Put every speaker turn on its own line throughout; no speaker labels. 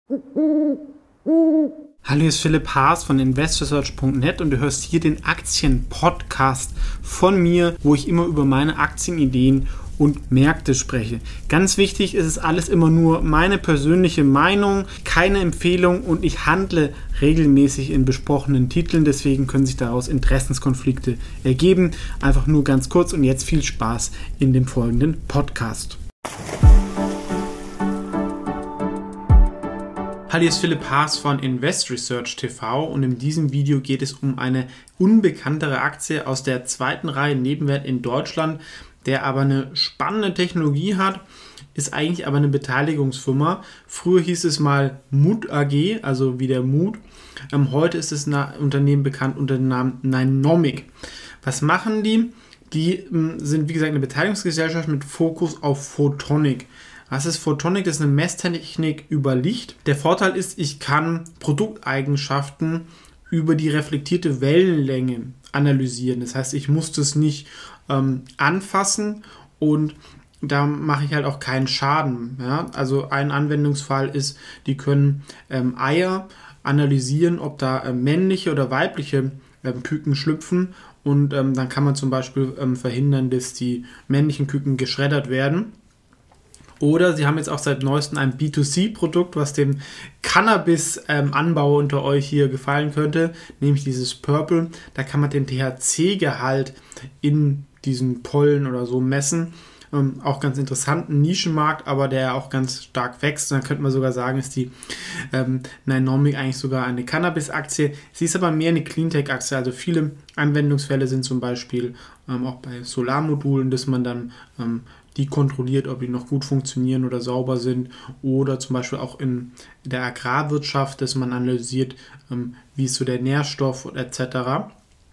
Hallo, hier ist Philipp Haas von investorsearch.net und du hörst hier den Aktien-Podcast von mir, wo ich immer über meine Aktienideen und Märkte spreche. Ganz wichtig, ist es alles immer nur meine persönliche Meinung, keine Empfehlung und ich handle regelmäßig in besprochenen Titeln, deswegen können sich daraus Interessenskonflikte ergeben. Einfach nur ganz kurz und jetzt viel Spaß in dem folgenden Podcast. Hallo, hier ist Philipp Haas von Invest Research TV und in diesem Video geht es um eine unbekanntere Aktie aus der zweiten Reihe Nebenwert in Deutschland, der aber eine spannende Technologie hat, ist eigentlich aber eine Beteiligungsfirma. Früher hieß es mal Mood AG, also wie der Mood. Heute ist es ein Unternehmen bekannt unter dem Namen Nynomic. Was machen die? Die sind wie gesagt eine Beteiligungsgesellschaft mit Fokus auf Photonic. Was ist Photonic? Das ist eine Messtechnik über Licht. Der Vorteil ist, ich kann Produkteigenschaften über die reflektierte Wellenlänge analysieren. Das heißt, ich muss das nicht anfassen und da mache ich halt auch keinen Schaden. Ja? Also ein Anwendungsfall ist, die können Eier analysieren, ob da männliche oder weibliche Küken schlüpfen und dann kann man zum Beispiel verhindern, dass die männlichen Küken geschreddert werden. Oder sie haben jetzt auch seit neuestem ein B2C-Produkt, was dem Cannabis-Anbauer unter euch hier gefallen könnte, nämlich dieses Purple. Da kann man den THC-Gehalt in diesen Pollen oder so messen. Auch ganz interessant, ein Nischenmarkt, aber der auch ganz stark wächst. Und dann könnte man sogar sagen, ist die Nynomic eigentlich sogar eine Cannabis-Aktie. Sie ist aber mehr eine Cleantech-Aktie. Also viele Anwendungsfälle sind zum Beispiel auch bei Solarmodulen, dass man dann die kontrolliert, ob die noch gut funktionieren oder sauber sind, oder zum Beispiel auch in der Agrarwirtschaft, dass man analysiert, wie ist so der Nährstoff etc.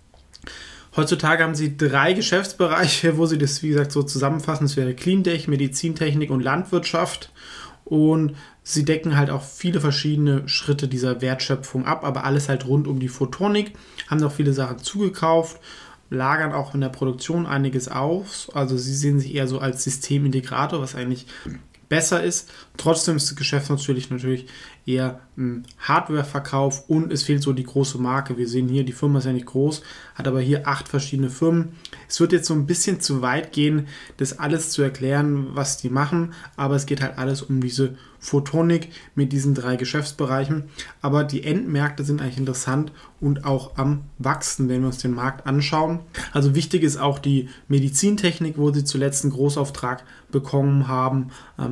Heutzutage haben sie 3 Geschäftsbereiche, wo sie das, wie gesagt, so zusammenfassen. Das wäre Cleantech, Medizintechnik und Landwirtschaft. Und sie decken halt auch viele verschiedene Schritte dieser Wertschöpfung ab, aber alles halt rund um die Photonik, haben noch viele Sachen zugekauft, lagern auch in der Produktion einiges aus. Also sie sehen sich eher so als Systemintegrator, was eigentlich besser ist. Trotzdem ist das Geschäft natürlich eher Hardwareverkauf und es fehlt so die große Marke. Wir sehen hier, die Firma ist ja nicht groß, hat aber hier 8 verschiedene Firmen. Es wird jetzt so ein bisschen zu weit gehen, das alles zu erklären, was die machen, aber es geht halt alles um diese Photonik mit diesen 3 Geschäftsbereichen. Aber die Endmärkte sind eigentlich interessant und auch am Wachsen, wenn wir uns den Markt anschauen. Also wichtig ist auch die Medizintechnik, wo sie zuletzt einen Großauftrag bekommen haben.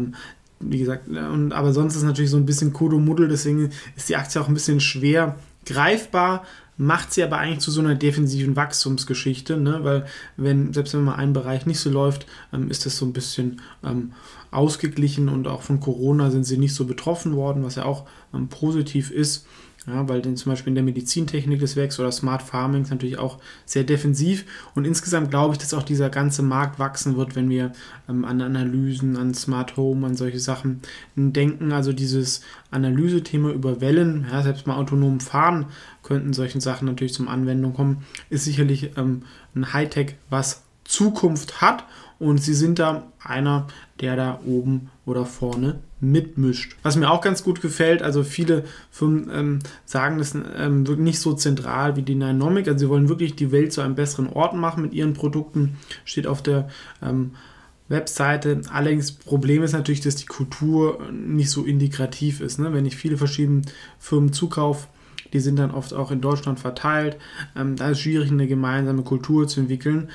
Wie gesagt, aber sonst ist es natürlich so ein bisschen Kuddelmuddel, deswegen ist die Aktie auch ein bisschen schwer greifbar, macht sie aber eigentlich zu so einer defensiven Wachstumsgeschichte, ne? Weil selbst wenn mal ein Bereich nicht so läuft, ist das so ein bisschen ausgeglichen und auch von Corona sind sie nicht so betroffen worden, was ja auch positiv ist. Ja, weil denn zum Beispiel in der Medizintechnik das wächst oder Smart Farming ist natürlich auch sehr defensiv und insgesamt glaube ich, dass auch dieser ganze Markt wachsen wird, wenn wir an Analysen, an Smart Home, an solche Sachen denken. Also dieses Analysethema über Wellen, ja, selbst mal autonom fahren, könnten solchen Sachen natürlich zum Anwendung kommen, ist sicherlich ein Hightech, was Zukunft hat und sie sind da einer, der da oben oder vorne mitmischt. Was mir auch ganz gut gefällt, also viele Firmen sagen, das wird nicht so zentral wie die Nynomic, also sie wollen wirklich die Welt zu einem besseren Ort machen mit ihren Produkten, steht auf der Webseite. Allerdings Problem ist natürlich, dass die Kultur nicht so integrativ ist. Ne? Wenn ich viele verschiedene Firmen zukaufe, die sind dann oft auch in Deutschland verteilt, da ist es schwierig, eine gemeinsame Kultur zu entwickeln.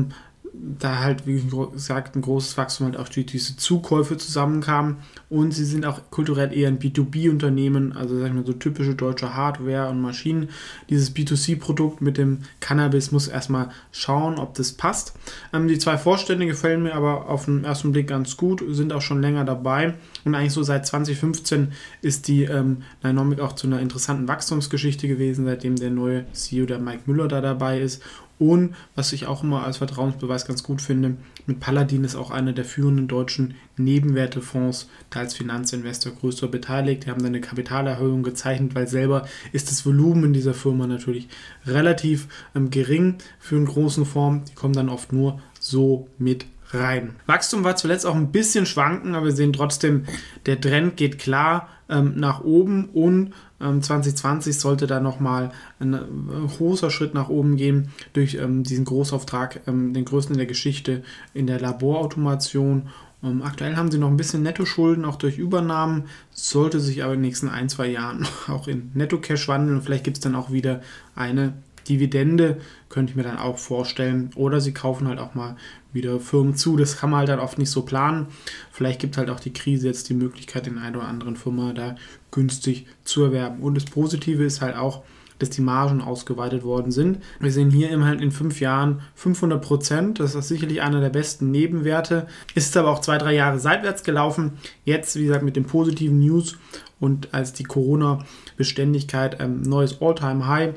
Da halt, wie gesagt, ein großes Wachstum halt auch durch diese Zukäufe zusammenkamen und sie sind auch kulturell eher ein B2B-Unternehmen, also sagen wir so typische deutsche Hardware und Maschinen. Dieses B2C-Produkt mit dem Cannabis muss erstmal schauen, ob das passt. Die 2 Vorstände gefallen mir aber auf den ersten Blick ganz gut, sind auch schon länger dabei und eigentlich so seit 2015 ist die Nynomic auch zu einer interessanten Wachstumsgeschichte gewesen, seitdem der neue CEO, der Mike Müller, da dabei ist. Und was ich auch immer als Vertrauensbeweis ganz gut finde, mit Paladin ist auch einer der führenden deutschen Nebenwertefonds, da als Finanzinvestor größer beteiligt. Die haben dann eine Kapitalerhöhung gezeichnet, weil selber ist das Volumen in dieser Firma natürlich relativ gering für einen großen Fonds. Die kommen dann oft nur so mit rein. Wachstum war zuletzt auch ein bisschen schwanken, aber wir sehen trotzdem, der Trend geht klar nach oben und 2020 sollte da nochmal ein großer Schritt nach oben gehen durch diesen Großauftrag, den größten in der Geschichte in der Laborautomation. Aktuell haben sie noch ein bisschen Nettoschulden, auch durch Übernahmen, sollte sich aber in den nächsten 1-2 Jahren auch in Netto-Cash wandeln und vielleicht gibt es dann auch wieder eine Dividende, könnte ich mir dann auch vorstellen. Oder sie kaufen halt auch mal wieder Firmen zu. Das kann man halt dann oft nicht so planen. Vielleicht gibt halt auch die Krise jetzt die Möglichkeit, den einen oder anderen Firma da günstig zu erwerben. Und das Positive ist halt auch, dass die Margen ausgeweitet worden sind. Wir sehen hier immerhin in 5 Jahren 500%. Das ist sicherlich einer der besten Nebenwerte. Ist aber auch 2-3 Jahre seitwärts gelaufen. Jetzt, wie gesagt, mit den positiven News und als die Corona-Beständigkeit neues All-Time-High.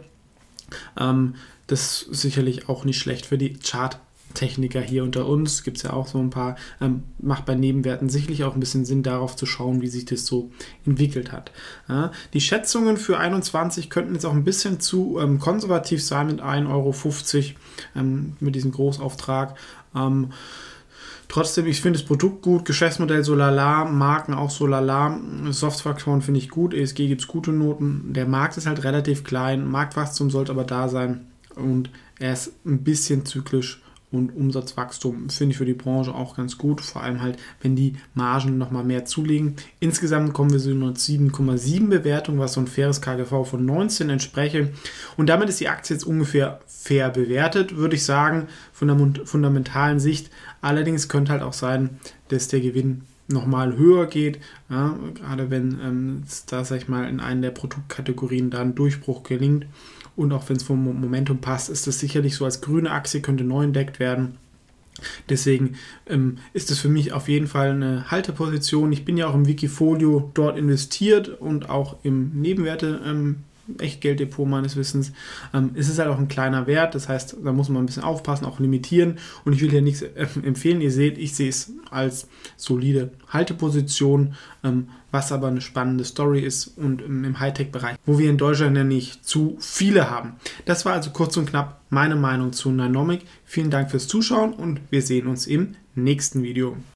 Das ist sicherlich auch nicht schlecht für die Charttechniker hier unter uns. Gibt es ja auch so ein paar, macht bei Nebenwerten sicherlich auch ein bisschen Sinn, darauf zu schauen, wie sich das so entwickelt hat. Die Schätzungen für 2021 könnten jetzt auch ein bisschen zu konservativ sein mit 1,50 € mit diesem Großauftrag. Trotzdem, ich finde das Produkt gut, Geschäftsmodell so lala, Marken auch so lala, Softfaktoren finde ich gut, ESG gibt es gute Noten. Der Markt ist halt relativ klein, Marktwachstum sollte aber da sein und er ist ein bisschen zyklisch und Umsatzwachstum finde ich für die Branche auch ganz gut, vor allem halt, wenn die Margen nochmal mehr zulegen. Insgesamt kommen wir so in 7,7 Bewertung, was so ein faires KGV von 19 entspreche. Und damit ist die Aktie jetzt ungefähr fair bewertet, würde ich sagen, von der fundamentalen Sicht. Allerdings könnte halt auch sein, dass der Gewinn nochmal höher geht, ja, gerade wenn da, sag ich mal, in einer der Produktkategorien da ein Durchbruch gelingt. Und auch wenn es vom Momentum passt, ist das sicherlich so als grüne Aktie, könnte neu entdeckt werden. Deswegen ist es für mich auf jeden Fall eine Halteposition. Ich bin ja auch im Wikifolio dort investiert und auch im Nebenwerte Echtgelddepot meines Wissens. Es ist halt auch ein kleiner Wert, das heißt, da muss man ein bisschen aufpassen, auch limitieren. Und ich will hier nichts empfehlen. Ihr seht, ich sehe es als solide Halteposition, was aber eine spannende Story ist und im Hightech-Bereich, wo wir in Deutschland ja nicht zu viele haben. Das war also kurz und knapp meine Meinung zu Nynomic. Vielen Dank fürs Zuschauen und wir sehen uns im nächsten Video.